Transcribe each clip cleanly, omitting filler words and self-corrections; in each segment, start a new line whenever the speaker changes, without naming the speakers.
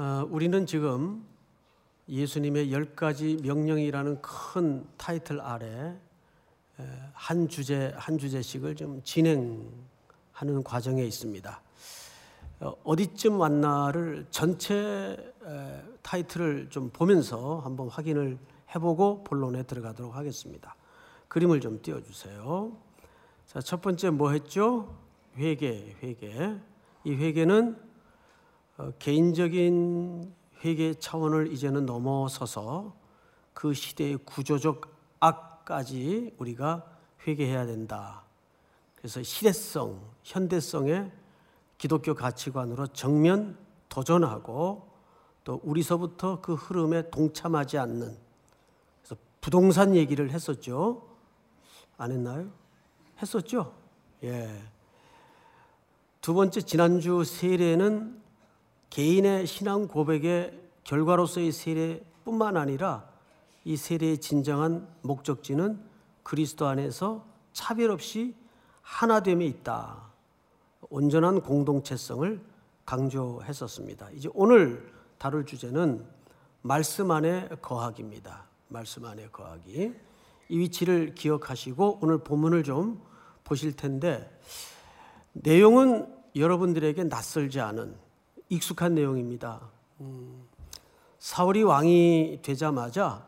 우리는 지금 예수님의 10가지 명령이라는 큰 타이틀 아래 한 주제씩을 좀 진행하는 과정에 있습니다. 어디쯤 왔나를 전체 타이틀을 좀 보면서 한번 확인을 해보고 본론에 들어가도록 하겠습니다. 그림을 좀 띄워주세요. 자, 첫 번째 뭐 했죠? 회개. 이 회개는 개인적인 회개 차원을 이제는 넘어서서 그 시대의 구조적 악까지 우리가 회개해야 된다. 그래서 시대성, 현대성의 기독교 가치관으로 정면 도전하고 또 우리서부터 그 흐름에 동참하지 않는, 그래서 부동산 얘기를 했었죠. 안 했나요? 했었죠. 예. 두 번째, 지난주 세례는 개인의 신앙 고백의 결과로서의 세례뿐만 아니라 이 세례의 진정한 목적지는 그리스도 안에서 차별 없이 하나됨에 있다. 온전한 공동체성을 강조했었습니다. 이제 오늘 다룰 주제는 말씀 안에 거하기입니다. 말씀 안에 거하기. 이 위치를 기억하시고 오늘 본문을 좀 보실 텐데, 내용은 여러분들에게 낯설지 않은 익숙한 내용입니다. 사울이 왕이 되자마자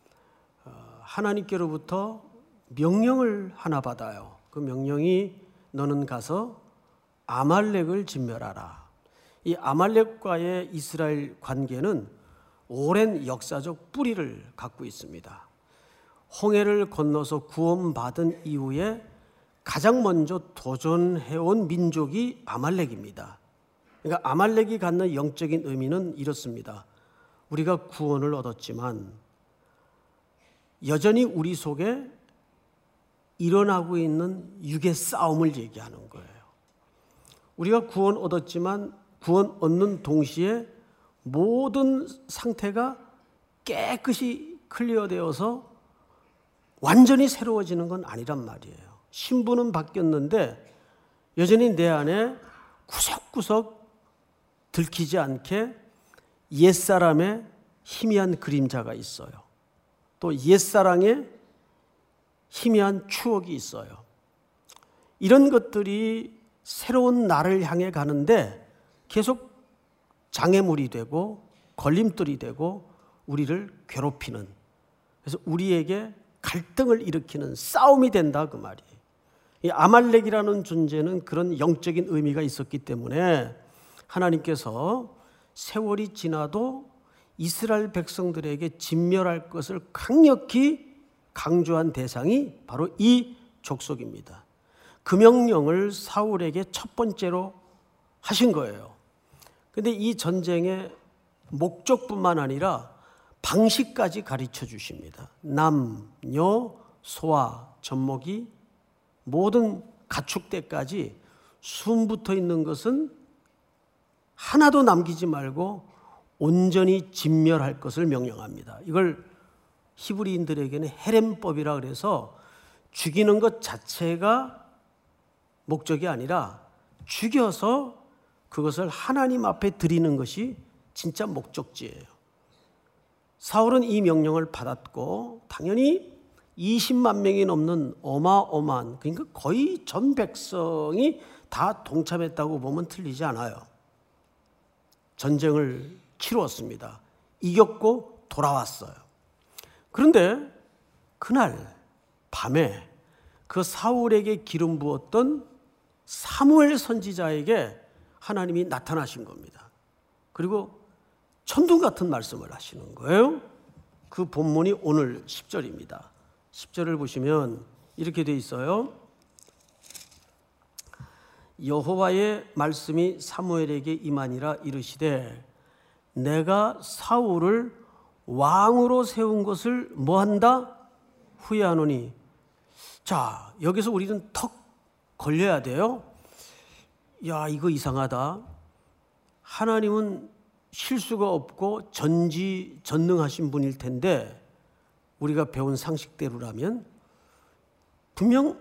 하나님께로부터 명령을 하나 받아요. 그 명령이 너는 가서 아말렉을 진멸하라. 이 아말렉과의 이스라엘 관계는 오랜 역사적 뿌리를 갖고 있습니다. 홍해를 건너서 구원받은 이후에 가장 먼저 도전해온 민족이 아말렉입니다. 그러니까 아말렉이 갖는 영적인 의미는 이렇습니다. 우리가 구원을 얻었지만 여전히 우리 속에 일어나고 있는 육의 싸움을 얘기하는 거예요. 우리가 구원 얻었지만 구원 얻는 동시에 모든 상태가 깨끗이 클리어되어서 완전히 새로워지는 건 아니란 말이에요. 신분은 바뀌었는데 여전히 내 안에 구석구석 들키지 않게 옛사람의 희미한 그림자가 있어요. 또 옛사랑의 희미한 추억이 있어요. 이런 것들이 새로운 나를 향해 가는데 계속 장애물이 되고 걸림돌이 되고 우리를 괴롭히는, 그래서 우리에게 갈등을 일으키는 싸움이 된다 그 말이에요. 이 아말렉이라는 존재는 그런 영적인 의미가 있었기 때문에 하나님께서 세월이 지나도 이스라엘 백성들에게 진멸할 것을 강력히 강조한 대상이 바로 이 족속입니다. 그 명령을 사울에게 첫 번째로 하신 거예요. 그런데 이 전쟁의 목적뿐만 아니라 방식까지 가르쳐 주십니다. 남녀 소아 젖먹이 모든 가축대까지 숨붙어 있는 것은 하나도 남기지 말고 온전히 진멸할 것을 명령합니다. 이걸 히브리인들에게는 헤렘법이라 그래서 죽이는 것 자체가 목적이 아니라 죽여서 그것을 하나님 앞에 드리는 것이 진짜 목적지예요. 사울은 이 명령을 받았고 당연히 20만 명이 넘는 어마어마한, 그러니까 거의 전 백성이 다 동참했다고 보면 틀리지 않아요. 전쟁을 치루었습니다. 이겼고 돌아왔어요. 그런데 그날 밤에 그 사울에게 기름 부었던 사무엘 선지자에게 하나님이 나타나신 겁니다. 그리고 천둥 같은 말씀을 하시는 거예요. 그 본문이 오늘 10절입니다. 10절을 보시면 이렇게 돼 있어요. 여호와의 말씀이 사무엘에게 임하니라 이르시되 내가 사울을 왕으로 세운 것을 뭐한다? 후회하노니. 자, 여기서 우리는 턱 걸려야 돼요. 야, 이거 이상하다. 하나님은 실수가 없고 전지전능하신 분일 텐데 우리가 배운 상식대로라면 분명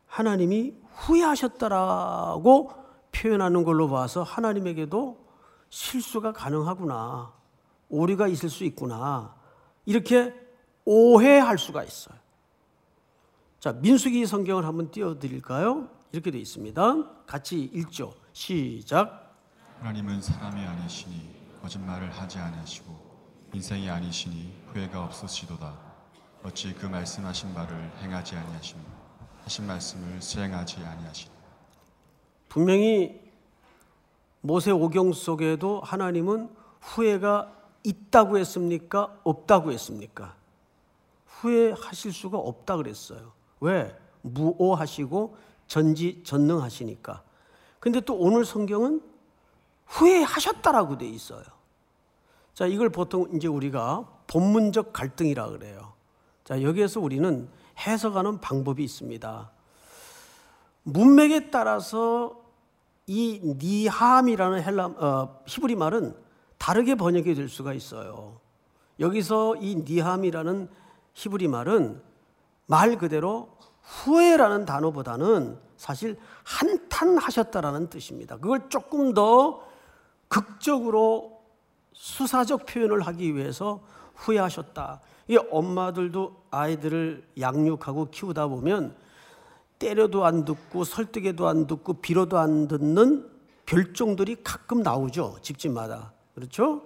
하나님이 후회하셨다라고 표현하는 걸로 봐서 하나님에게도 실수가 가능하구나, 오류가 있을 수 있구나, 이렇게 오해할 수가 있어요. 자, 민수기 성경을 한번 띄워드릴까요? 이렇게 되어 있습니다. 같이 읽죠. 시작.
하나님은 사람이 아니시니 거짓말을 하지 아니하시고 인생이 아니시니 후회가 없으시도다. 어찌 그 말씀하신 바를 행하지 아니하시며 하신 말씀을 수행하지 아니하시니.
분명히 모세오경 속에도 하나님은 후회가 있다고 했습니까? 없다고 했습니까? 후회하실 수가 없다 그랬어요. 왜? 무오하시고 전지전능하시니까. 근데 또 오늘 성경은 후회하셨다라고 돼 있어요. 자, 이걸 보통 이제 우리가 본문적 갈등이라 그래요. 자, 여기에서 우리는 해석하는 방법이 있습니다. 문맥에 따라서 이 니함이라는 히브리 말은 다르게 번역이 될 수가 있어요. 여기서 이 니함이라는 히브리 말은 말 그대로 후회라는 단어보다는 사실 한탄하셨다라는 뜻입니다. 그걸 조금 더 극적으로 수사적 표현을 하기 위해서 후회하셨다. 이 엄마들도 아이들을 양육하고 키우다 보면 때려도 안 듣고 설득해도 안 듣고 빌어도 안 듣는 별종들이 가끔 나오죠. 집집마다. 그렇죠?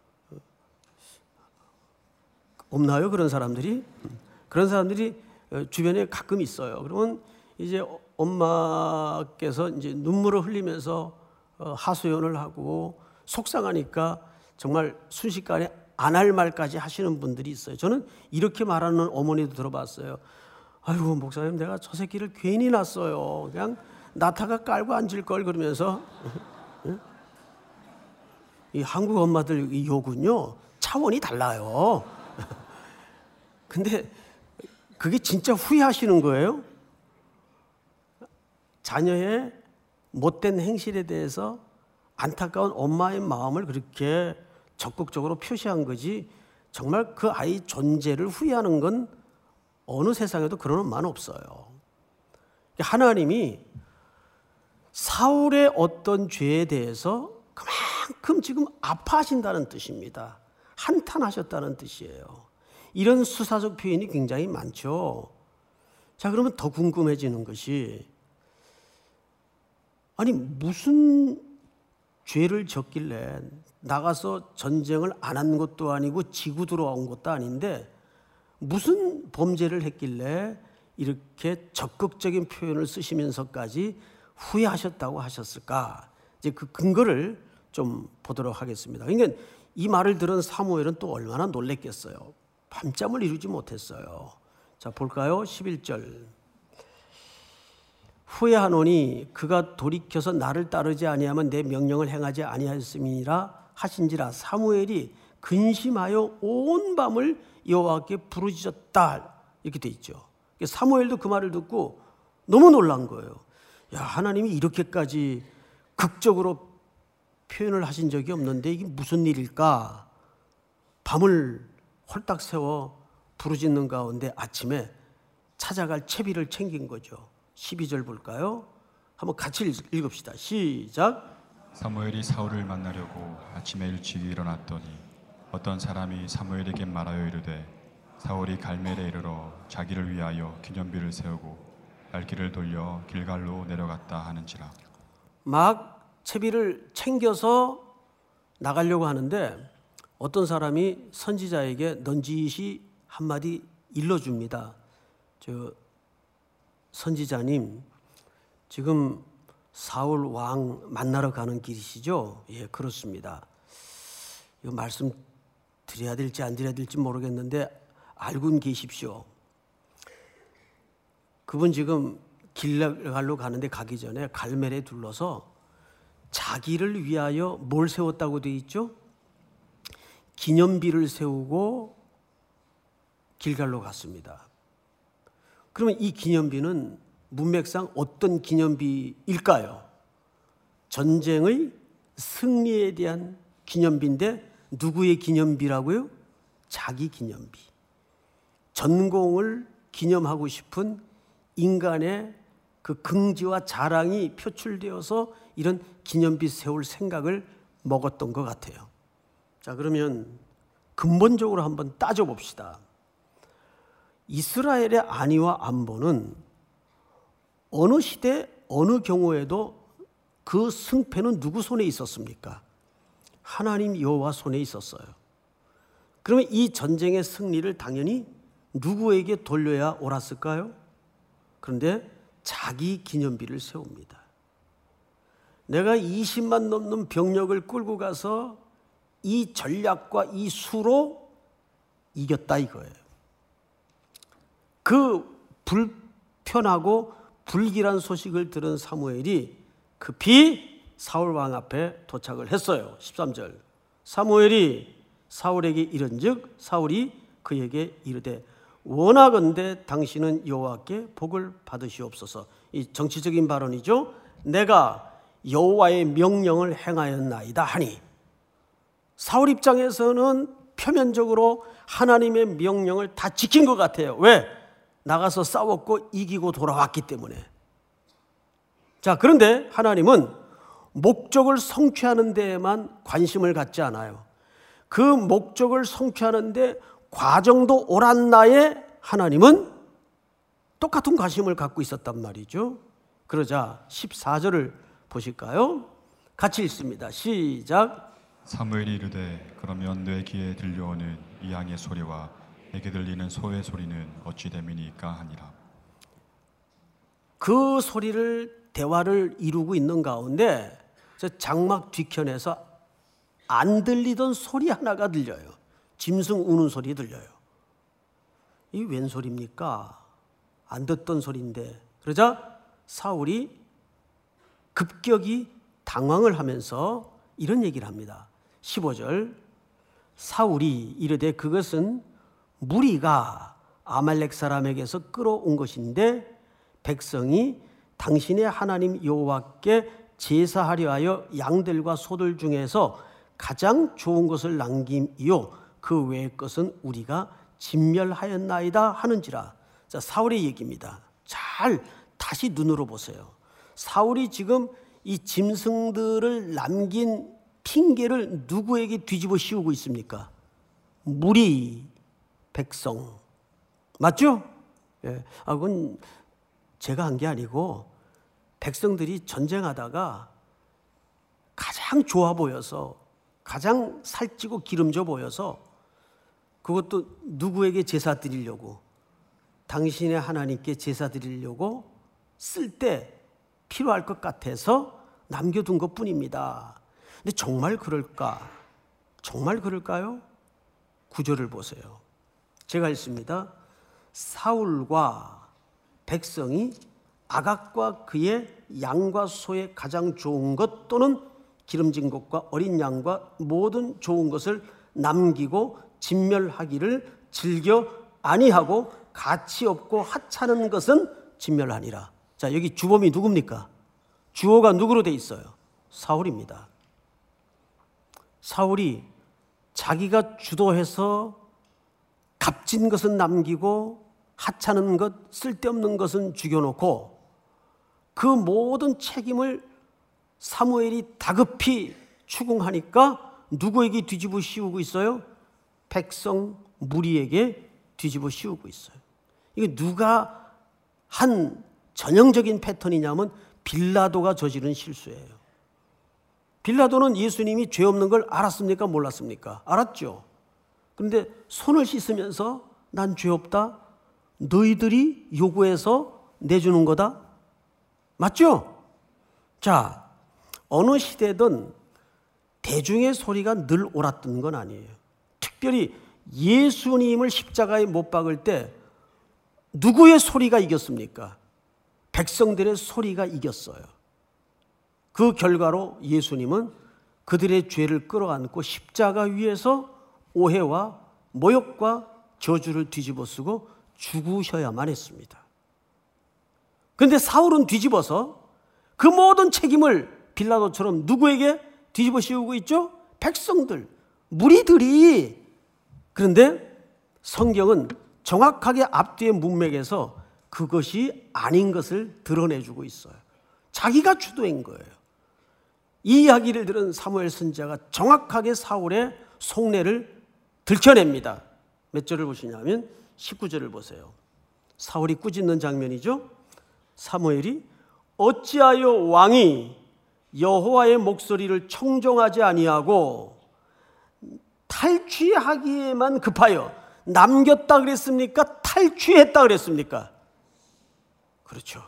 없나요? 그런 사람들이? 그런 사람들이 주변에 가끔 있어요. 그러면 이제 엄마께서 이제 눈물을 흘리면서 하소연을 하고 속상하니까 정말 순식간에 안 할 말까지 하시는 분들이 있어요. 저는 이렇게 말하는 어머니도 들어봤어요. 아이고, 목사님, 내가 저 새끼를 괜히 낳았어요. 그냥 나타가 깔고 앉을 걸, 그러면서. 이 한국 엄마들 이 욕은요, 차원이 달라요. 근데 그게 진짜 후회하시는 거예요? 자녀의 못된 행실에 대해서 안타까운 엄마의 마음을 그렇게 적극적으로 표시한 거지, 정말 그 아이 존재를 후회하는 건 어느 세상에도 그런 엄마는 없어요. 하나님이 사울의 어떤 죄에 대해서 그만큼 지금 아파하신다는 뜻입니다. 한탄하셨다는 뜻이에요. 이런 수사적 표현이 굉장히 많죠. 자, 그러면 더 궁금해지는 것이, 아니 무슨 죄를 졌길래 나가서 전쟁을 안 한 것도 아니고 지고 들어온 것도 아닌데 무슨 범죄를 했길래 이렇게 적극적인 표현을 쓰시면서까지 후회하셨다고 하셨을까? 이제 그 근거를 좀 보도록 하겠습니다. 그러니까 이 말을 들은 사무엘은 또 얼마나 놀랬겠어요. 밤잠을 이루지 못했어요. 자, 볼까요? 11절. 후회하노니 그가 돌이켜서 나를 따르지 아니하면 내 명령을 행하지 아니하였음이니라 하신지라. 사무엘이 근심하여 온 밤을 여호와께 부르짖었다, 이렇게 돼 있죠. 사무엘도 그 말을 듣고 너무 놀란 거예요. 야, 하나님이 이렇게까지 극적으로 표현을 하신 적이 없는데 이게 무슨 일일까? 밤을 홀딱 세워 부르짖는 가운데 아침에 찾아갈 채비를 챙긴 거죠. 12절 볼까요? 한번 같이 읽읍시다. 시작.
사무엘이 사울을 만나려고 아침에 일찍 일어났더니 어떤 사람이 사무엘에게 말하여 이르되 사울이 갈멜에 이르러 자기를 위하여 기념비를 세우고 발길을 돌려 길갈로 내려갔다 하는지라.
막 채비를 챙겨서 나가려고 하는데 어떤 사람이 선지자에게 넌지시 한마디 일러줍니다. 저 선지자님, 지금 사울 왕 만나러 가는 길이시죠? 예, 그렇습니다. 이거 말씀 드려야 될지 안 드려야 될지 모르겠는데 알고는 계십시오. 그분 지금 길갈로 가는데 가기 전에 갈멜에 둘러서 자기를 위하여 뭘 세웠다고 되어 있죠? 기념비를 세우고 길갈로 갔습니다. 그러면 이 기념비는 문맥상 어떤 기념비일까요? 전쟁의 승리에 대한 기념비인데 누구의 기념비라고요? 자기 기념비. 전공을 기념하고 싶은 인간의 그 긍지와 자랑이 표출되어서 이런 기념비 세울 생각을 먹었던 것 같아요. 자, 그러면 근본적으로 한번 따져봅시다. 이스라엘의 안위와 안보는 어느 시대 어느 경우에도 그 승패는 누구 손에 있었습니까? 하나님 여호와 손에 있었어요. 그러면 이 전쟁의 승리를 당연히 누구에게 돌려야 옳았을까요? 그런데 자기 기념비를 세웁니다. 내가 20만 넘는 병력을 끌고 가서 이 전략과 이 수로 이겼다 이거예요. 그 불편하고 불길한 소식을 들은 사무엘이 급히 사울 왕 앞에 도착을 했어요. 13절. 사무엘이 사울에게 이른즉 사울이 그에게 이르되 원하건대 당신은 여호와께 복을 받으시옵소서. 이 정치적인 발언이죠. 내가 여호와의 명령을 행하였나이다 하니, 사울 입장에서는 표면적으로 하나님의 명령을 다 지킨 것 같아요. 왜? 나가서 싸웠고 이기고 돌아왔기 때문에. 자, 그런데 하나님은 목적을 성취하는 데에만 관심을 갖지 않아요. 그 목적을 성취하는 데 과정도 옳았나에 하나님은 똑같은 관심을 갖고 있었단 말이죠. 그러자 14절을 보실까요? 같이 읽습니다. 시작.
사무엘이 이르되 그러면 내 귀에 들려오는 이 양의 소리와 내게 들리는 소의 소리는 어찌 됨이니까 하니라.
그 소리를 대화를 이루고 있는 가운데 저 장막 뒤편에서 안 들리던 소리 하나가 들려요. 짐승 우는 소리 들려요. 이 웬 소리입니까? 안 듣던 소리인데. 그러자 사울이 급격히 당황을 하면서 이런 얘기를 합니다. 15절. 사울이 이르되 그것은 무리가 아말렉 사람에게서 끌어온 것인데 백성이 당신의 하나님 여호와께 제사하려 하여 양들과 소들 중에서 가장 좋은 것을 남김이요 그 외의 것은 우리가 진멸하였나이다 하는지라. 자, 사울의 얘기입니다. 잘 다시 눈으로 보세요. 사울이 지금 이 짐승들을 남긴 핑계를 누구에게 뒤집어 씌우고 있습니까? 무리, 백성. 맞죠? 예. 그건 제가 한 게 아니고 백성들이 전쟁하다가 가장 좋아 보여서, 가장 살찌고 기름져 보여서, 그것도 누구에게 제사 드리려고, 당신의 하나님께 제사 드리려고 쓸 때 필요할 것 같아서 남겨둔 것뿐입니다. 근데 정말 그럴까? 정말 그럴까요? 9절을 보세요. 제가 읽습니다. 사울과 백성이 아각과 그의 양과 소의 가장 좋은 것 또는 기름진 것과 어린 양과 모든 좋은 것을 남기고 진멸하기를 즐겨 아니하고 가치 없고 하찮은 것은 진멸하니라. 자, 여기 주범이 누굽니까? 주어가 누구로 돼 있어요? 사울입니다. 사울이 자기가 주도해서 값진 것은 남기고 하찮은 것, 쓸데없는 것은 죽여놓고 그 모든 책임을 사무엘이 다급히 추궁하니까 누구에게 뒤집어 씌우고 있어요? 백성 무리에게 뒤집어 씌우고 있어요. 이게 누가 한 전형적인 패턴이냐면 빌라도가 저지른 실수예요. 빌라도는 예수님이 죄 없는 걸 알았습니까? 몰랐습니까? 알았죠. 그런데 손을 씻으면서 난 죄 없다. 너희들이 요구해서 내주는 거다. 맞죠? 자, 어느 시대든 대중의 소리가 늘 옳았던 건 아니에요. 특별히 예수님을 십자가에 못 박을 때 누구의 소리가 이겼습니까? 백성들의 소리가 이겼어요. 그 결과로 예수님은 그들의 죄를 끌어안고 십자가 위에서 오해와 모욕과 저주를 뒤집어 쓰고 죽으셔야만 했습니다. 그런데 사울은 뒤집어서 그 모든 책임을 빌라도처럼 누구에게 뒤집어 씌우고 있죠? 백성들, 무리들이. 그런데 성경은 정확하게 앞뒤의 문맥에서 그것이 아닌 것을 드러내주고 있어요. 자기가 주도한 거예요. 이 이야기를 들은 사무엘 선지자가 정확하게 사울의 속내를 들춰냅니다. 몇 절을 보시냐면 19절을 보세요. 사울이 꾸짖는 장면이죠. 사무엘이 어찌하여 왕이 여호와의 목소리를 청종하지 아니하고 탈취하기에만 급하여 남겼다 그랬습니까? 탈취했다 그랬습니까? 그렇죠.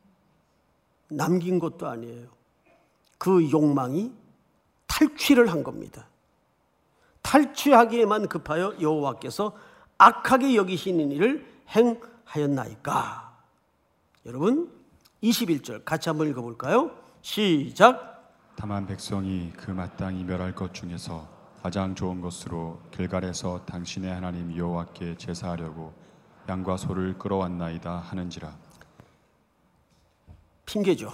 남긴 것도 아니에요. 그 욕망이 탈취를 한 겁니다. 탈취하기에만 급하여 여호와께서 악하게 여기시는 일을 행하였나이까. 여러분 21절 같이 한번 읽어볼까요? 시작.
다만 백성이 그 마땅히 멸할 것 중에서 가장 좋은 것으로 길갈에서 당신의 하나님 여호와께 제사하려고 양과 소를 끌어왔나이다 하는지라.
핑계죠.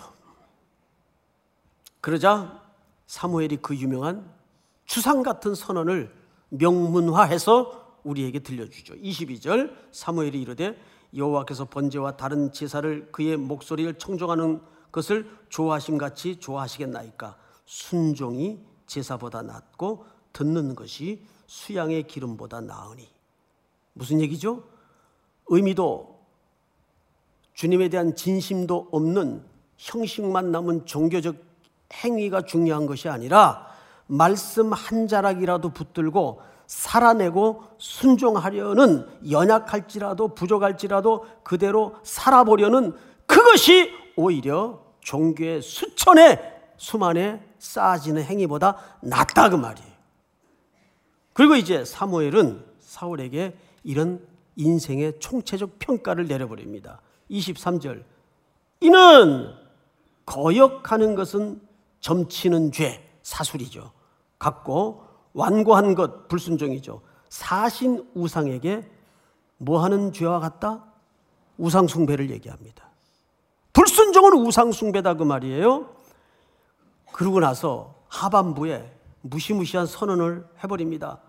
그러자 사무엘이 그 유명한 추상 같은 선언을 명문화해서 우리에게 들려주죠. 22절 사무엘이 이르되 여호와께서 번제와 다른 제사를 그의 목소리를 청종하는 것을 좋아하심같이 좋아하시겠나이까. 순종이 제사보다 낫고 듣는 것이 수양의 기름보다 나으니. 무슨 얘기죠? 의미도 주님에 대한 진심도 없는 형식만 남은 종교적 행위가 중요한 것이 아니라 말씀 한 자락이라도 붙들고 살아내고 순종하려는, 연약할지라도 부족할지라도 그대로 살아보려는 그것이 오히려 종교의 수만에 쌓아지는 행위보다 낫다 그 말이에요. 그리고 이제 사무엘은 사울에게 이런 인생의 총체적 평가를 내려버립니다. 23절 이는 거역하는 것은 점치는 죄, 사술이죠. 같고 완고한 것, 불순종이죠. 사신 우상에게 뭐하는 죄와 같다? 우상숭배를 얘기합니다. 불순종은 우상숭배다 그 말이에요. 그러고 나서 하반부에 무시무시한 선언을 해버립니다.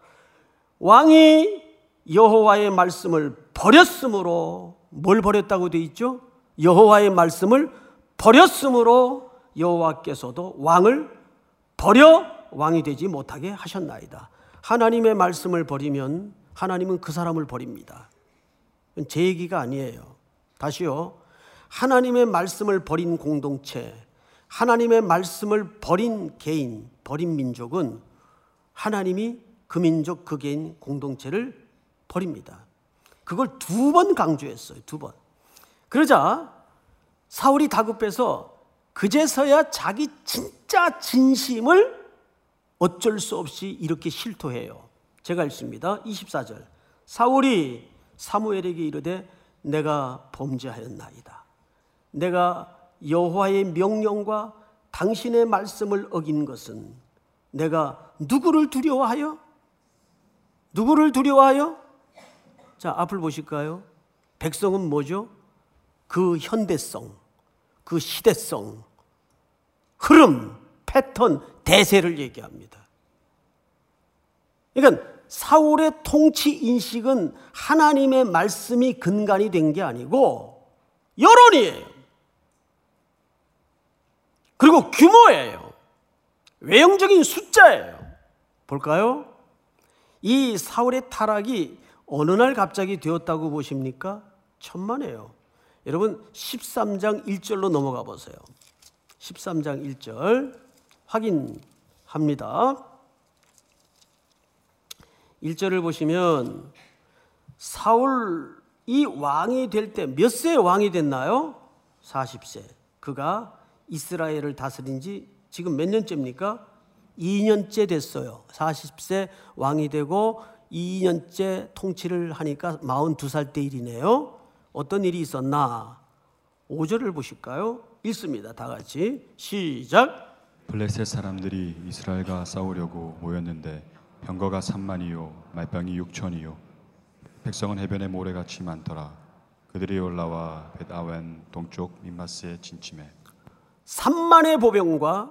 왕이 여호와의 말씀을 버렸으므로, 뭘 버렸다고 되어 있죠? 여호와의 말씀을 버렸으므로 여호와께서도 왕을 버려 왕이 되지 못하게 하셨나이다. 하나님의 말씀을 버리면 하나님은 그 사람을 버립니다. 제 얘기가 아니에요. 다시요. 하나님의 말씀을 버린 공동체, 하나님의 말씀을 버린 개인, 버린 민족은 하나님이 그 민족, 그 개인 공동체를 버립니다. 그걸 2번 강조했어요. 2번. 그러자 사울이 다급해서 그제서야 자기 진짜 진심을 어쩔 수 없이 이렇게 실토해요. 제가 읽습니다. 24절 사울이 사무엘에게 이르되 내가 범죄하였나이다. 내가 여호와의 명령과 당신의 말씀을 어긴 것은 내가 누구를 두려워하여? 누구를 두려워하여? 자, 앞을 보실까요? 백성은 뭐죠? 그 현대성, 그 시대성, 흐름, 패턴, 대세를 얘기합니다. 그러니까 사울의 통치 인식은 하나님의 말씀이 근간이 된 게 아니고 여론이에요. 그리고 규모예요. 외형적인 숫자예요. 볼까요? 이 사울의 타락이 어느 날 갑자기 되었다고 보십니까? 천만에요. 여러분 13장 1절로 넘어가 보세요. 13장 1절 확인합니다. 1절을 보시면 사울이 왕이 될 때 몇 세에 왕이 됐나요? 40세. 그가 이스라엘을 다스린 지 지금 몇 년째입니까? 2년째 됐어요. 40세 왕이 되고 2년째 통치를 하니까 42살 때 일이네요. 어떤 일이 있었나? 5절을 보실까요? 읽습니다. 다 같이 시작.
블레셋 사람들이 이스라엘과 싸우려고 모였는데 병거가 3만이요 말병이 6천이요 백성은 해변에 모래같이 많더라. 그들이 올라와 벳아웬 동쪽 민마스에 진침해
3만의 보병과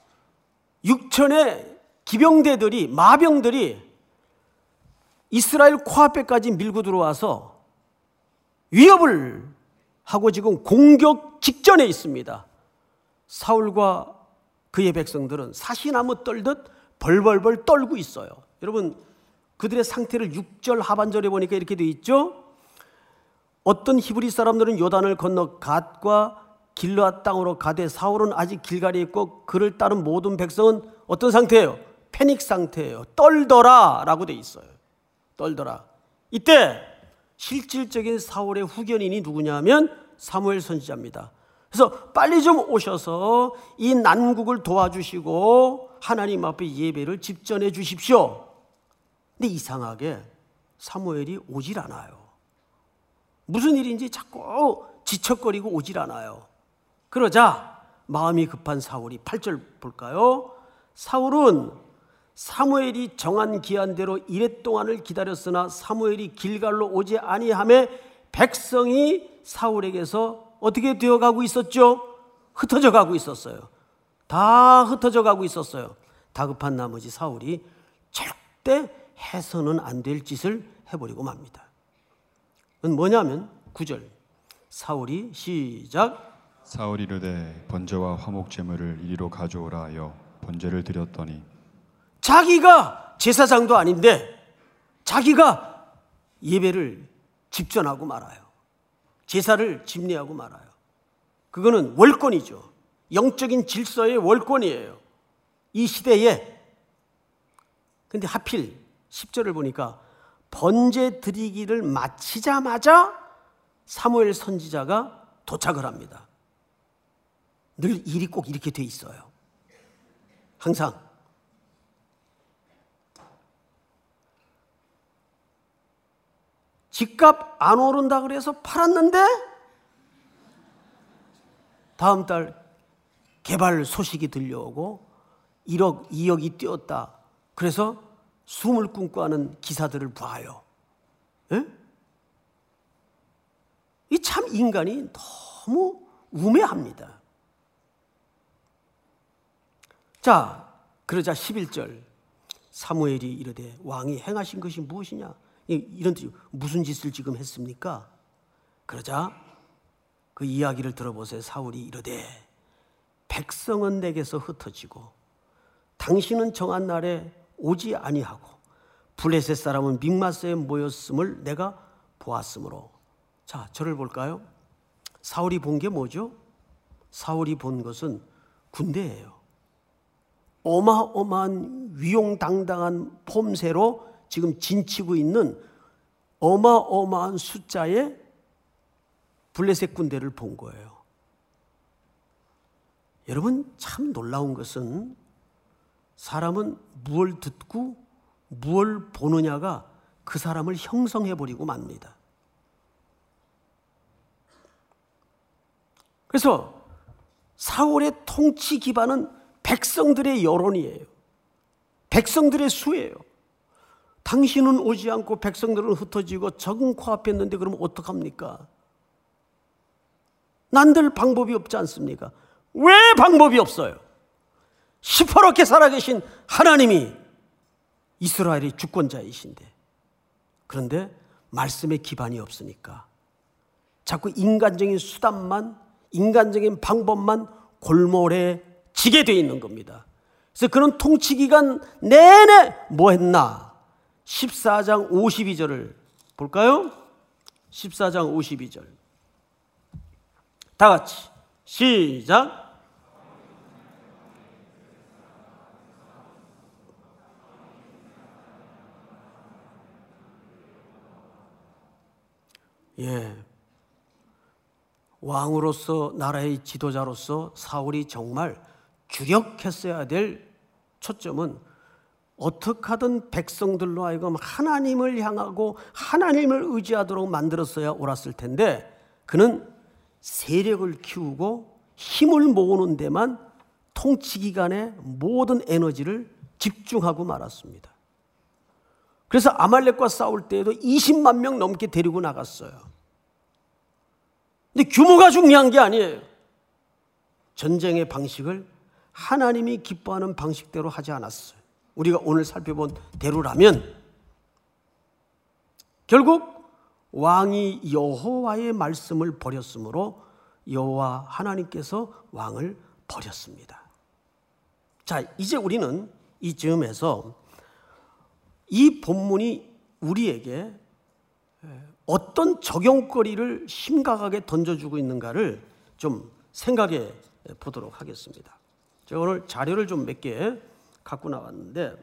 6천의 기병대들이, 마병들이 이스라엘 코앞에까지 밀고 들어와서 위협을 하고 지금 공격 직전에 있습니다. 사울과 그의 백성들은 사시나무 떨듯 벌벌벌 떨고 있어요. 여러분, 그들의 상태를 6절 하반절에 보니까 이렇게 되어 있죠. 어떤 히브리 사람들은 요단을 건너 갓과 길르앗 땅으로 가되 사울은 아직 길갈에 있고 그를 따른 모든 백성은 어떤 상태예요? 패닉 상태예요. 떨더라 라고 되어 있어요. 떨더라. 이때 실질적인 사울의 후견인이 누구냐면 사무엘 선지자입니다. 그래서 빨리 좀 오셔서 이 난국을 도와주시고 하나님 앞에 예배를 집전해 주십시오. 근데 이상하게 사무엘이 오질 않아요. 무슨 일인지 자꾸 지척거리고 오질 않아요. 그러자 마음이 급한 사울이 8절 볼까요? 사울은 사무엘이 정한 기한대로 이랫 동안을 기다렸으나 사무엘이 길갈로 오지 아니하매 백성이 사울에게서 어떻게 되어가고 있었죠? 흩어져 가고 있었어요. 다 흩어져 가고 있었어요. 다급한 나머지 사울이 절대 해서는 안 될 짓을 해버리고 맙니다. 그건 뭐냐면 9절 사울이 시작.
사울이 이르되 번제와 화목 제물을 이리로 가져오라 하여 번제를 드렸더니
자기가 제사장도 아닌데 자기가 예배를 집전하고 말아요. 제사를 집례하고 말아요. 그거는 월권이죠. 영적인 질서의 월권이에요. 이 시대에. 근데 하필 10절을 보니까 번제 드리기를 마치자마자 사무엘 선지자가 도착을 합니다. 늘 일이 꼭 이렇게 돼 있어요. 항상. 집값 안 오른다 그래서 팔았는데 다음 달 개발 소식이 들려오고 1억, 2억이 뛰었다. 그래서 숨을 끊고 하는 기사들을 봐요. 이 참 인간이 너무 우매합니다. 자, 그러자 11절 사무엘이 이르되 왕이 행하신 것이 무엇이냐? 이런 뜻이 무슨 짓을 지금 했습니까? 그러자 그 이야기를 들어보세요. 사울이 이르되 백성은 내게서 흩어지고 당신은 정한 날에 오지 아니하고 블레셋 사람은 믹마스에 모였음을 내가 보았으므로. 자, 저를 볼까요? 사울이 본 게 뭐죠? 사울이 본 것은 군대예요. 어마어마한 위용당당한 폼새로 지금 진치고 있는 어마어마한 숫자의 블레셋 군대를 본 거예요. 여러분, 참 놀라운 것은 사람은 무엇을 듣고 무엇을 보느냐가 그 사람을 형성해버리고 맙니다. 그래서 사울의 통치 기반은 백성들의 여론이에요. 백성들의 수예요. 당신은 오지 않고 백성들은 흩어지고 적은 코앞에 있는데 그러면 어떡합니까? 난들 방법이 없지 않습니까? 왜 방법이 없어요? 시퍼렇게 살아계신 하나님이 이스라엘의 주권자이신데, 그런데 말씀의 기반이 없으니까 자꾸 인간적인 수단만, 인간적인 방법만 골몰해지게 돼 있는 겁니다. 그래서 그런 통치기간 내내 뭐 했나? 14장 52절을 볼까요? 14장 52절 다 같이 시작. 예, 왕으로서, 나라의 지도자로서 사울이 정말 주력했어야 될 초점은 어떻게 하든 백성들로 하여금 하나님을 향하고 하나님을 의지하도록 만들었어야 옳았을 텐데, 그는 세력을 키우고 힘을 모으는 데만 통치기간의 모든 에너지를 집중하고 말았습니다. 그래서 아말렉과 싸울 때에도 20만 명 넘게 데리고 나갔어요. 근데 규모가 중요한 게 아니에요. 전쟁의 방식을 하나님이 기뻐하는 방식대로 하지 않았어요. 우리가 오늘 살펴본 대로라면 결국 왕이 여호와의 말씀을 버렸으므로 여호와 하나님께서 왕을 버렸습니다. 자, 이제 우리는 이 즈음에서 이 본문이 우리에게 어떤 적용거리를 심각하게 던져주고 있는가를 좀 생각해 보도록 하겠습니다. 제가 오늘 자료를 좀 몇 개 갖고 나왔는데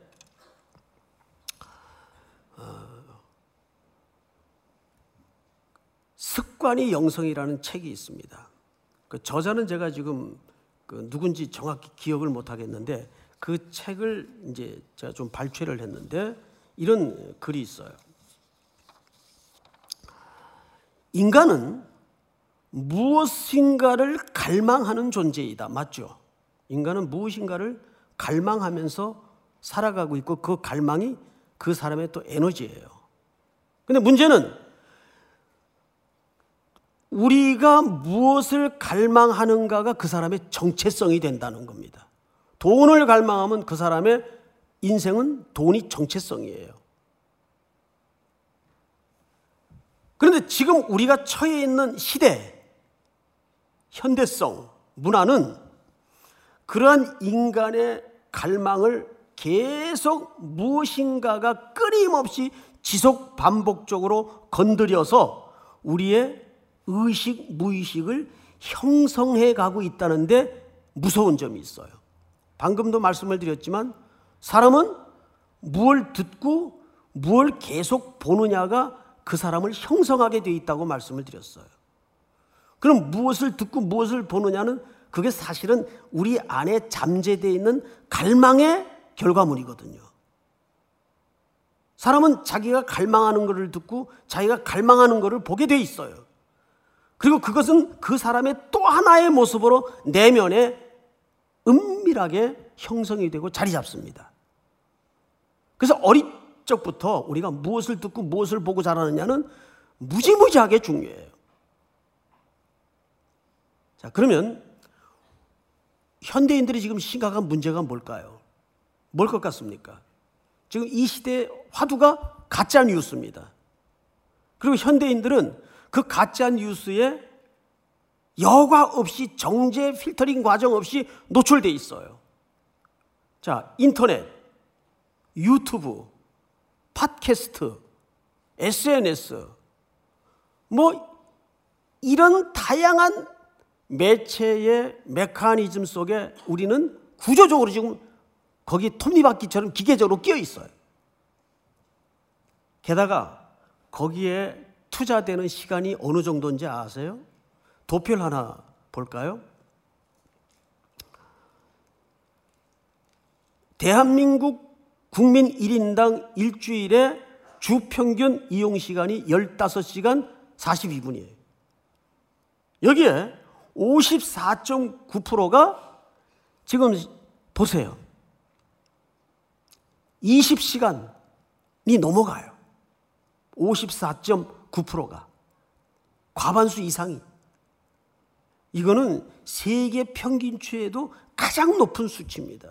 습관이 영성이라는 책이 있습니다. 그 저자는 제가 지금 누군지 정확히 기억을 못 하겠는데 그 책을 이제 제가 좀 발췌를 했는데 이런 글이 있어요. 인간은 무엇인가를 갈망하는 존재이다. 맞죠? 인간은 무엇인가를 갈망하면서 살아가고 있고 그 갈망이 그 사람의 또 에너지예요. 근데 문제는 우리가 무엇을 갈망하는가가 그 사람의 정체성이 된다는 겁니다. 돈을 갈망하면 그 사람의 인생은 돈이 정체성이에요. 그런데 지금 우리가 처해 있는 시대, 현대성, 문화는 그러한 인간의 갈망을 계속 무엇인가가 끊임없이 지속 반복적으로 건드려서 우리의 의식, 무의식을 형성해 가고 있다는데 무서운 점이 있어요. 방금도 말씀을 드렸지만 사람은 무엇을 듣고 무엇을 계속 보느냐가 그 사람을 형성하게 되어 있다고 말씀을 드렸어요. 그럼 무엇을 듣고 무엇을 보느냐는 그게 사실은 우리 안에 잠재되어 있는 갈망의 결과물이거든요. 사람은 자기가 갈망하는 것을 듣고 자기가 갈망하는 것을 보게 돼 있어요. 그리고 그것은 그 사람의 또 하나의 모습으로 내면에 은밀하게 형성이 되고 자리 잡습니다. 그래서 어릴 적부터 우리가 무엇을 듣고 무엇을 보고 자라느냐는 무지무지하게 중요해요. 자, 그러면 현대인들이 지금 심각한 문제가 뭘까요? 뭘 것 같습니까? 지금 이 시대의 화두가 가짜 뉴스입니다. 그리고 현대인들은 그 가짜 뉴스에 여과 없이 정제 필터링 과정 없이 노출돼 있어요. 자, 인터넷, 유튜브, 팟캐스트, SNS, 이런 다양한 매체의 메커니즘 속에 우리는 구조적으로 지금 거기 톱니바퀴처럼 기계적으로 끼어 있어요. 게다가 거기에 투자되는 시간이 어느 정도인지 아세요? 도표를 하나 볼까요? 대한민국 국민 1인당 일주일에 주평균 이용시간이 15시간 42분이에요. 여기에 54.9%가 지금 보세요. 20시간이 넘어가요. 54.9%가. 과반수 이상이. 이거는 세계 평균치에도 가장 높은 수치입니다.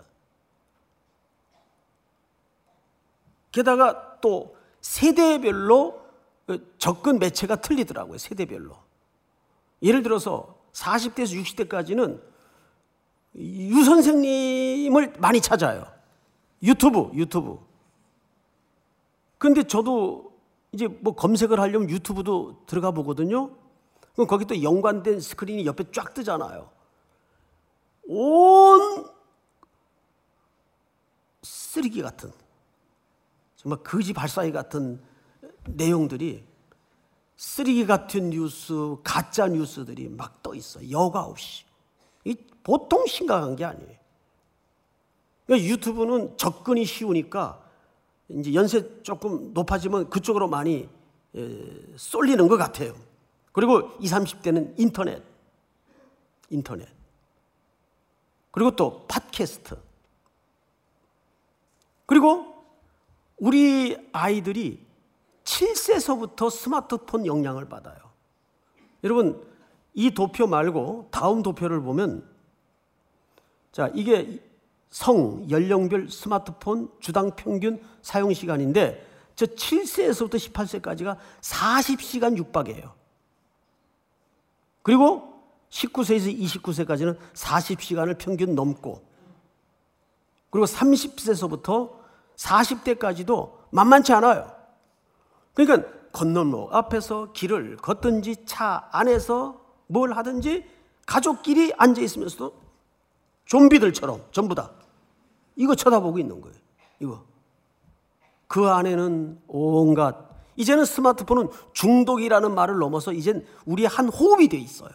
게다가 또 세대별로 접근 매체가 틀리더라고요. 세대별로. 예를 들어서 40대에서 60대까지는 유 선생님을 많이 찾아요. 유튜브. 근데 저도 이제 검색을 하려면 유튜브도 들어가 보거든요. 그럼 거기 또 연관된 스크린이 옆에 쫙 뜨잖아요. 온 쓰레기 같은, 정말 거지 발사기 같은 내용들이, 쓰레기 같은 뉴스, 가짜 뉴스들이 막 떠 있어요. 여과 없이. 이 보통 심각한 게 아니에요. 그러니까 유튜브는 접근이 쉬우니까 이제 연세 조금 높아지면 그쪽으로 많이 쏠리는 것 같아요. 그리고 20, 30대는 인터넷. 그리고 또 팟캐스트. 그리고 우리 아이들이 7세서부터 스마트폰 영향을 받아요. 여러분, 이 도표 말고 다음 도표를 보면, 자, 이게 연령별 스마트폰 주당 평균 사용 시간인데, 저 7세에서부터 18세까지가 40시간 육박이에요. 그리고 19세에서 29세까지는 40시간을 평균 넘고, 그리고 30세서부터 40대까지도 만만치 않아요. 그러니까 건널목 앞에서 길을 걷든지 차 안에서 뭘 하든지 가족끼리 앉아 있으면서도 좀비들처럼 전부 다 이거 쳐다보고 있는 거예요. 이거. 그 안에는 온갖, 이제는 스마트폰은 중독이라는 말을 넘어서 이젠 우리의 한 호흡이 돼 있어요.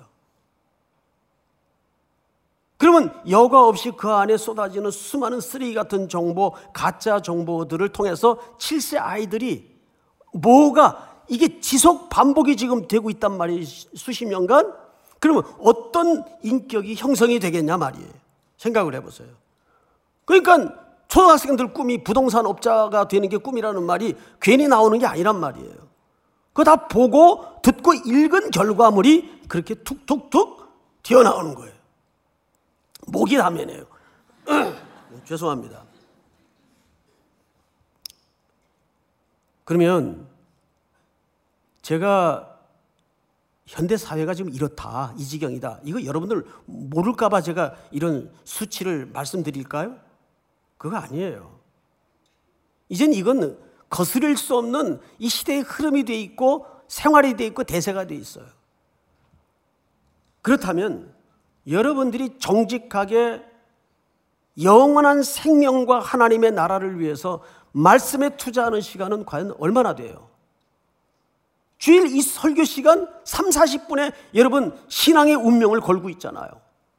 그러면 여과 없이 그 안에 쏟아지는 수많은 쓰레기 같은 정보, 가짜 정보들을 통해서 7세 아이들이 뭐가 이게 지속 반복이 지금 되고 있단 말이에요. 수십 년간. 그러면 어떤 인격이 형성이 되겠냐 말이에요. 생각을 해보세요. 그러니까 초등학생들 꿈이 부동산 업자가 되는 게 꿈이라는 말이 괜히 나오는 게 아니란 말이에요. 그거 다 보고 듣고 읽은 결과물이 그렇게 툭툭툭 튀어나오는 거예요. 목이 다면해요. 죄송합니다. 그러면 제가 현대 사회가 지금 이렇다, 이 지경이다, 이거 여러분들 모를까 봐 제가 이런 수치를 말씀드릴까요? 그거 아니에요. 이젠 이건 거스릴 수 없는 이 시대의 흐름이 돼 있고 생활이 돼 있고 대세가 돼 있어요. 그렇다면 여러분들이 정직하게 영원한 생명과 하나님의 나라를 위해서 말씀에 투자하는 시간은 과연 얼마나 돼요? 주일 이 설교 시간 3, 40분에 여러분 신앙의 운명을 걸고 있잖아요.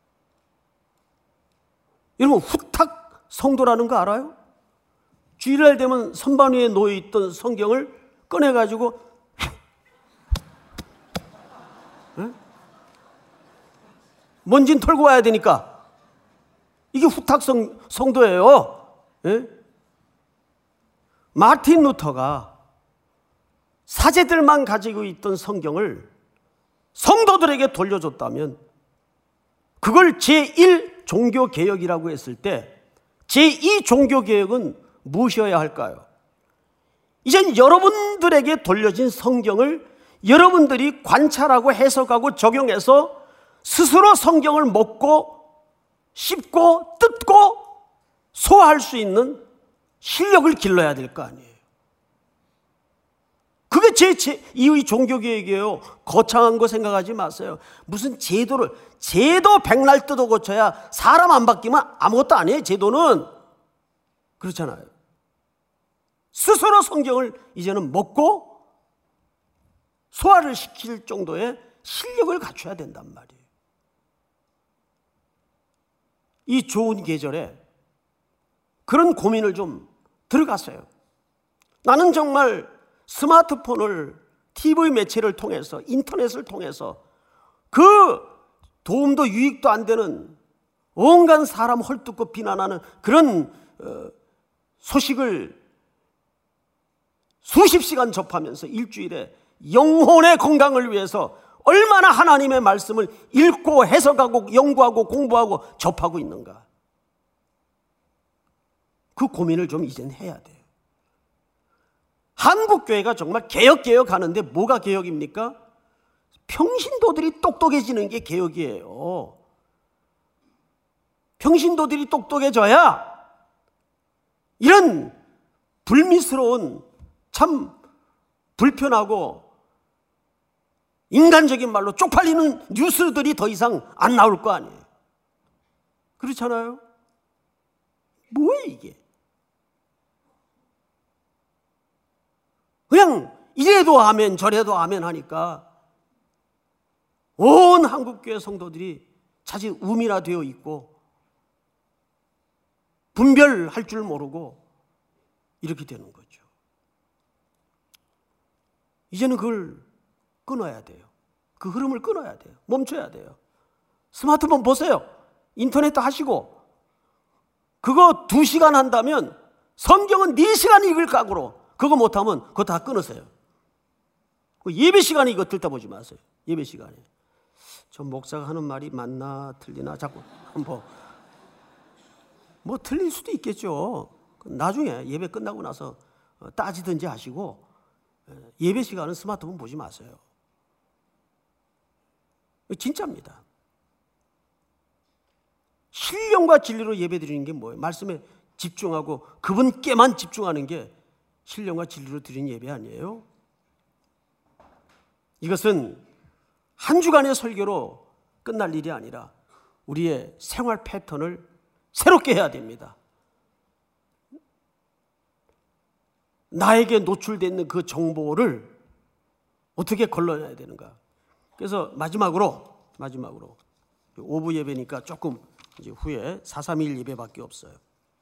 여러분 후탁 성도라는 거 알아요? 주일날 되면 선반 위에 놓여있던 성경을 꺼내가지고 먼지는 털고 와야 되니까 이게 후탁 성도예요. 마틴 루터가 사제들만 가지고 있던 성경을 성도들에게 돌려줬다면 그걸 제1 종교개혁이라고 했을 때 제2 종교개혁은 무엇이어야 할까요? 이젠 여러분들에게 돌려진 성경을 여러분들이 관찰하고 해석하고 적용해서 스스로 성경을 먹고 씹고 뜯고 소화할 수 있는 실력을 길러야 될 거 아니에요. 그게 제2의 종교개혁이에요. 거창한 거 생각하지 마세요. 무슨 제도 백날 뜯어 고쳐야 사람 안 바뀌면 아무것도 아니에요. 제도는 그렇잖아요. 스스로 성경을 이제는 먹고 소화를 시킬 정도의 실력을 갖춰야 된단 말이에요. 이 좋은 계절에 그런 고민을 좀 들어갔어요. 나는 정말 스마트폰을 TV 매체를 통해서 인터넷을 통해서 그 도움도 유익도 안 되는 온갖 사람 헐뜯고 비난하는 그런 소식을 수십 시간 접하면서 일주일에 영혼의 건강을 위해서 얼마나 하나님의 말씀을 읽고 해석하고 연구하고 공부하고 접하고 있는가. 그 고민을 좀 이젠 해야 돼요. 한국교회가 정말 개혁하는데 뭐가 개혁입니까? 평신도들이 똑똑해지는 게 개혁이에요. 평신도들이 똑똑해져야 이런 불미스러운 참 불편하고 인간적인 말로 쪽팔리는 뉴스들이 더 이상 안 나올 거 아니에요. 그렇잖아요? 뭐예요 이게? 그냥 이래도 아멘 저래도 아멘 하니까 온 한국교회 성도들이 자칫 우미화되어 있고 분별할 줄 모르고 이렇게 되는 거죠. 이제는 그걸 끊어야 돼요. 그 흐름을 끊어야 돼요. 멈춰야 돼요. 스마트폰 보세요. 인터넷도 하시고 그거 2시간 한다면 성경은 4시간 읽을 각오로 그거 못하면 그거 다 끊으세요. 예배 시간에 이거 듣다 보지 마세요. 예배 시간에. 저 목사가 하는 말이 맞나 틀리나 자꾸 뭐 틀릴 수도 있겠죠. 나중에 예배 끝나고 나서 따지든지 하시고 예배 시간은 스마트폰 보지 마세요. 진짜입니다. 신령과 진리로 예배 드리는 게 뭐예요? 말씀에 집중하고 그분께만 집중하는 게 신령과 진리로 드린 예배 아니에요? 이것은 한 주간의 설교로 끝날 일이 아니라 우리의 생활 패턴을 새롭게 해야 됩니다. 나에게 노출되어 있는 그 정보를 어떻게 걸러내야 되는가. 그래서 마지막으로 오후 예배니까 조금 이제 후에 431 예배밖에 없어요.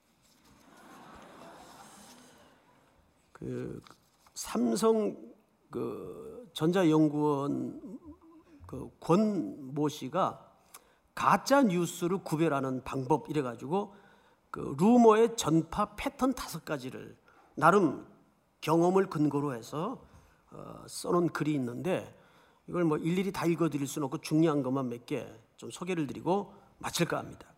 그 삼성 그 전자연구원 그 권모 씨가 가짜 뉴스를 구별하는 방법 이래가지고 그 루머의 전파 패턴 5가지를 나름 경험을 근거로 해서 써놓은 글이 있는데 이걸 뭐 일일이 다 읽어드릴 수는 없고 중요한 것만 몇 개 좀 소개를 드리고 마칠까 합니다.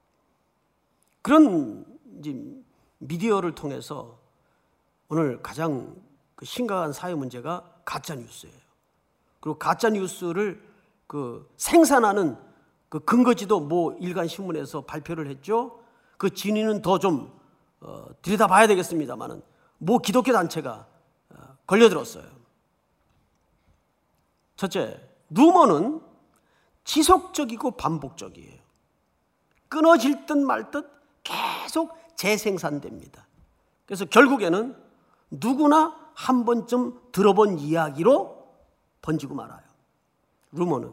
그런 이제 미디어를 통해서 오늘 가장 그 심각한 사회 문제가 가짜 뉴스예요. 그리고 가짜 뉴스를 그 생산하는 그 근거지도 뭐 일간 신문에서 발표를 했죠. 그 진위는 더 좀 들여다봐야 되겠습니다만은 뭐 기독교 단체가 걸려들었어요. 첫째, 루머는 지속적이고 반복적이에요. 끊어질 듯 말 듯 계속 재생산됩니다. 그래서 결국에는 누구나 한 번쯤 들어본 이야기로 번지고 말아요. 루머는.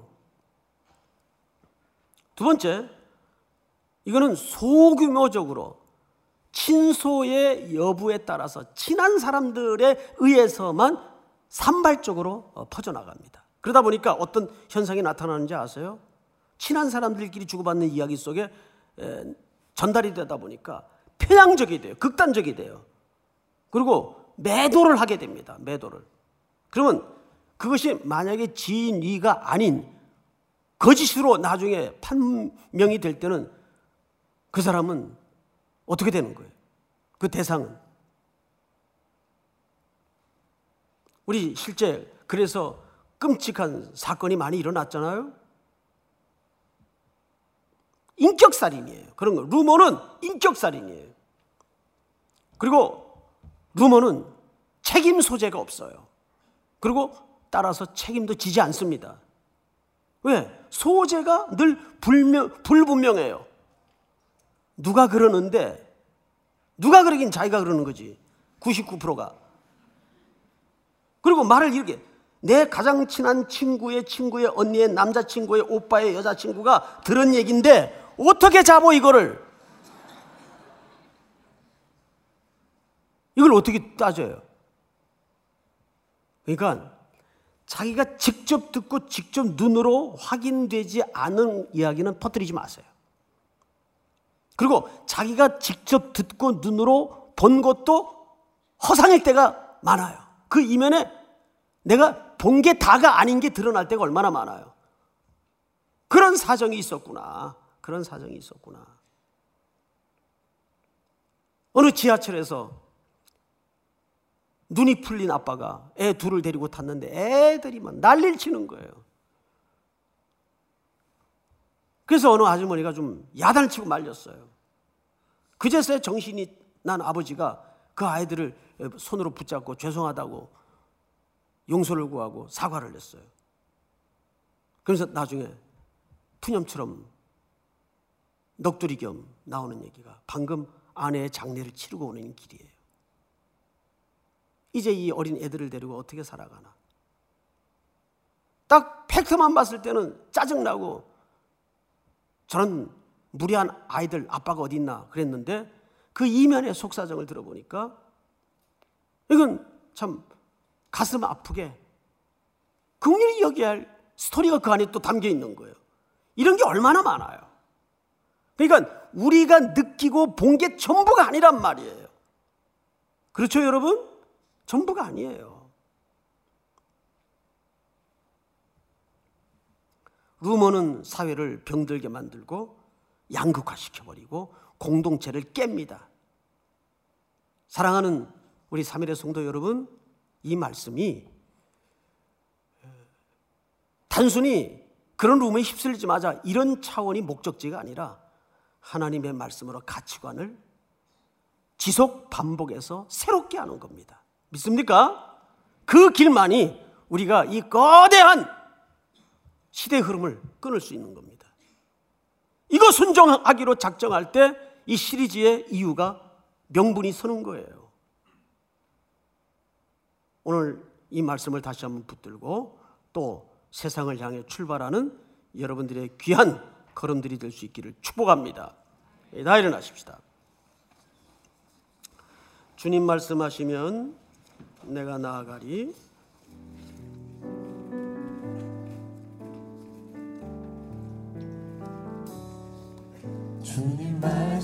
두 번째, 이거는 소규모적으로 친소의 여부에 따라서 친한 사람들에 의해서만 산발적으로 퍼져나갑니다. 그러다 보니까 어떤 현상이 나타나는지 아세요? 친한 사람들끼리 주고받는 이야기 속에 전달이 되다 보니까 편향적이 돼요. 극단적이 돼요. 그리고 매도를 하게 됩니다. 매도를. 그러면 그것이 만약에 진위가 아닌 거짓으로 나중에 판명이 될 때는 그 사람은 어떻게 되는 거예요? 그 대상은. 우리 실제 그래서 끔찍한 사건이 많이 일어났잖아요. 인격살인이에요. 그런 거. 루머는 인격살인이에요. 그리고 루머는 책임 소재가 없어요. 그리고 따라서 책임도 지지 않습니다. 왜? 소재가 늘 불분명해요. 누가 그러는데 누가 그러긴 자기가 그러는 거지. 99%가. 그리고 말을 이렇게 내 가장 친한 친구의 언니의 남자친구의 오빠의 여자친구가 들은 얘기인데 어떻게 잡어 이거를. 이걸 어떻게 따져요? 그러니까 자기가 직접 듣고 직접 눈으로 확인되지 않은 이야기는 퍼뜨리지 마세요. 그리고 자기가 직접 듣고 눈으로 본 것도 허상일 때가 많아요. 그 이면에 내가 본 게 다가 아닌 게 드러날 때가 얼마나 많아요. 그런 사정이 있었구나. 그런 사정이 있었구나. 어느 지하철에서 눈이 풀린 아빠가 애 둘을 데리고 탔는데 애들이 막 난리를 치는 거예요. 그래서 어느 아주머니가 좀 야단을 치고 말렸어요. 그제서야 정신이 난 아버지가 그 아이들을 손으로 붙잡고 죄송하다고 용서를 구하고 사과를 했어요. 그래서 나중에 푸념처럼 넋두리 겸 나오는 얘기가 방금 아내의 장례를 치르고 오는 길이에요. 이제 이 어린 애들을 데리고 어떻게 살아가나. 딱 팩트만 봤을 때는 짜증나고 저런 무례한 아이들 아빠가 어디 있나 그랬는데 그 이면의 속사정을 들어보니까 이건 참 가슴 아프게 긍휼히 여겨야 할 스토리가 그 안에 또 담겨 있는 거예요. 이런 게 얼마나 많아요. 그러니까 우리가 느끼고 본 게 전부가 아니란 말이에요. 그렇죠, 여러분? 전부가 아니에요. 루머는 사회를 병들게 만들고 양극화시켜버리고 공동체를 깹니다. 사랑하는 우리 3일의 성도 여러분, 이 말씀이 단순히 그런 루머에 휩쓸리지 마자 이런 차원이 목적지가 아니라 하나님의 말씀으로 가치관을 지속 반복해서 새롭게 하는 겁니다. 믿습니까? 그 길만이 우리가 이 거대한 시대 흐름을 끊을 수 있는 겁니다. 이거 순종하기로 작정할 때 이 시리즈의 이유가 명분이 서는 거예요. 오늘 이 말씀을 다시 한번 붙들고 또 세상을 향해 출발하는 여러분들의 귀한 걸음들이 될 수 있기를 축복합니다. 다 일어나십시다. 주님 말씀하시면 내가 나아가리.
주님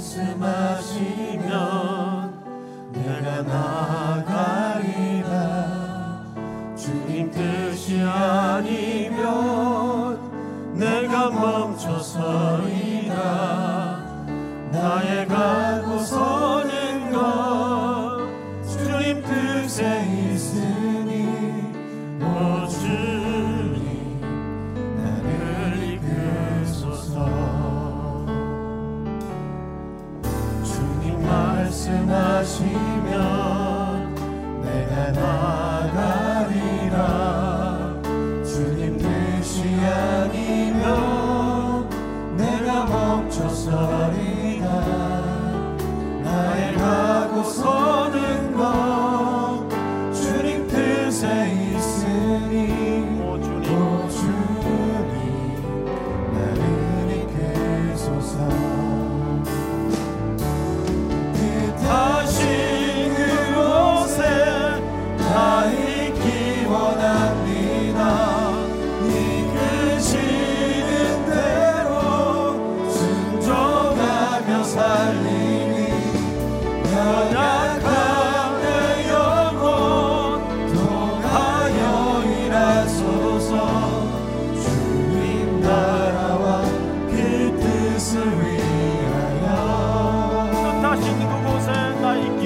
말씀하시면 내가 나아가리라. 주님 뜻이 아니면 내가 멈춰서리라. 나의 가고 서는 것 주님 뜻에 있으니 오 주님 나를 이끄소서. 말씀하시면 내가 나아가리라. 주님 뜻이 아니면 내가 멈춰서리라. 나의 가고 서는 것 주님 뜻에 있으니 오 주님 나를 이끄소서. 다시 그곳에 나 있기 원합니다. 이끄시는 대로 순종하며 살리니 연약한 내 영혼 통하여 일하소서. 주님 나라와 그 뜻을 위하여 다시 그곳에 나 있기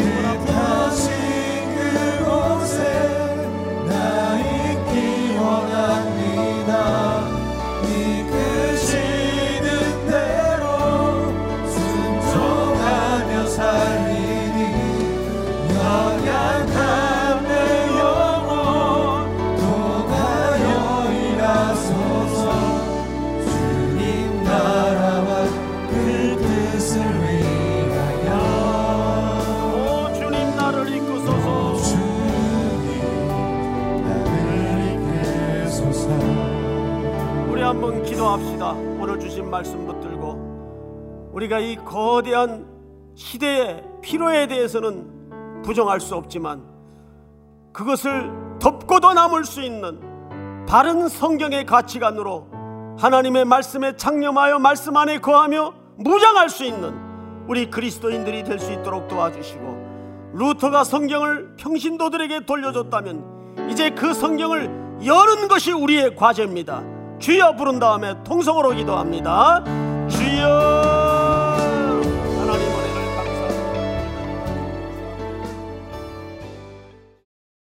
원합니다. 이끄시는 대로 순종하며 살리니 연약한 내 영혼 통하여 일하소서. 주님 나라와 그 뜻을 위하여
우리 한번 기도합시다. 오늘 주신 말씀 붙들고 우리가 이 거대한 시대의 필요에 대해서는 부정할 수 없지만 그것을 덮고도 남을 수 있는 바른 성경의 가치관으로 하나님의 말씀에 창념하여 말씀 안에 거하며 무장할 수 있는 우리 그리스도인들이 될 수 있도록 도와주시고, 루터가 성경을 평신도들에게 돌려줬다면 이제 그 성경을 여는 것이 우리의 과제입니다. 주여 부른 다음에 통성으로 기도합니다. 주여